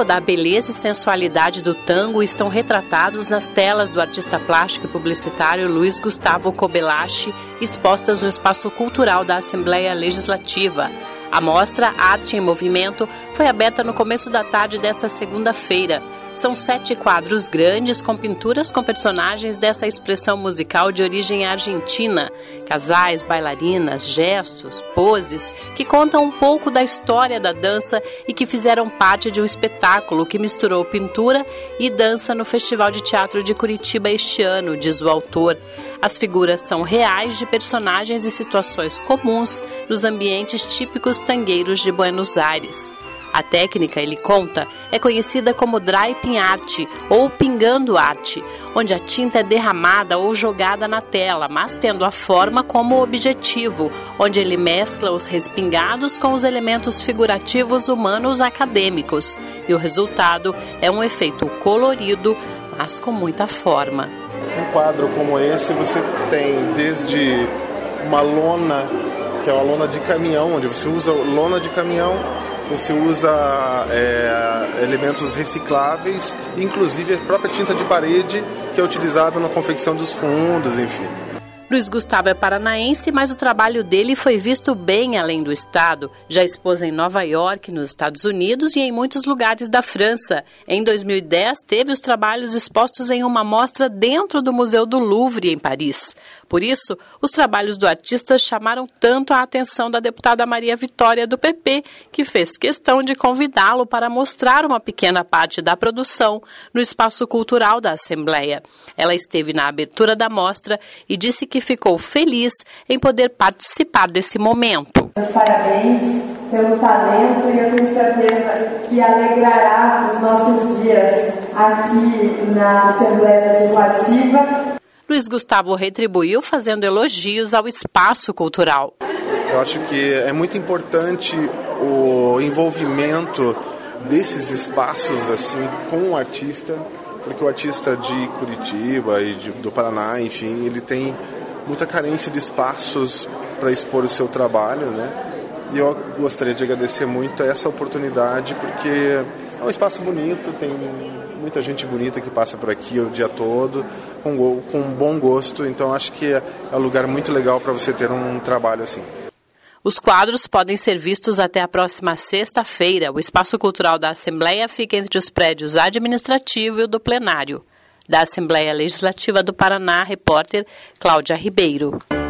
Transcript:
Toda a beleza e sensualidade do tango estão retratados nas telas do artista plástico e publicitário Luiz Gustavo Cobelache, expostas no Espaço Cultural da Assembleia Legislativa. A mostra Arte em Movimento foi aberta no começo da tarde desta segunda-feira. São 7 quadros grandes com pinturas com personagens dessa expressão musical de origem argentina. Casais, bailarinas, gestos, poses que contam um pouco da história da dança e que fizeram parte de um espetáculo que misturou pintura e dança no Festival de Teatro de Curitiba este ano, diz o autor. As figuras são reais de personagens e situações comuns nos ambientes típicos tangueiros de Buenos Aires. A técnica, ele conta, é conhecida como Draping Art ou Pingando Arte, onde a tinta é derramada ou jogada na tela, mas tendo a forma como objetivo, onde ele mescla os respingados com os elementos figurativos humanos acadêmicos. E o resultado é um efeito colorido, mas com muita forma. Um quadro como esse você tem desde uma lona, que é uma lona de caminhão, onde você usa lona de caminhão, você usa elementos recicláveis, inclusive a própria tinta de parede que é utilizada na confecção dos fundos, enfim. Luiz Gustavo é paranaense, mas o trabalho dele foi visto bem além do estado. Já expôs em Nova York, nos Estados Unidos e em muitos lugares da França. Em 2010, teve os trabalhos expostos em uma mostra dentro do Museu do Louvre, em Paris. Por isso, os trabalhos do artista chamaram tanto a atenção da deputada Maria Vitória, do PP, que fez questão de convidá-lo para mostrar uma pequena parte da produção no Espaço Cultural da Assembleia. Ela esteve na abertura da mostra e disse que ficou feliz em poder participar desse momento. Meus parabéns pelo talento e eu tenho certeza que alegrará os nossos dias aqui na Assembleia Legislativa. Luiz Gustavo retribuiu fazendo elogios ao Espaço Cultural. Eu acho que é muito importante o envolvimento desses espaços assim, com o artista, porque o artista de Curitiba e do Paraná, enfim, ele tem muita carência de espaços para expor o seu trabalho, né? E eu gostaria de agradecer muito a essa oportunidade, porque é um espaço bonito, tem muita gente bonita que passa por aqui o dia todo, com bom gosto, então acho que é um lugar muito legal para você ter um trabalho assim. Os quadros podem ser vistos até a próxima sexta-feira. O Espaço Cultural da Assembleia fica entre os prédios administrativo e o do plenário. Da Assembleia Legislativa do Paraná, repórter Cláudia Ribeiro.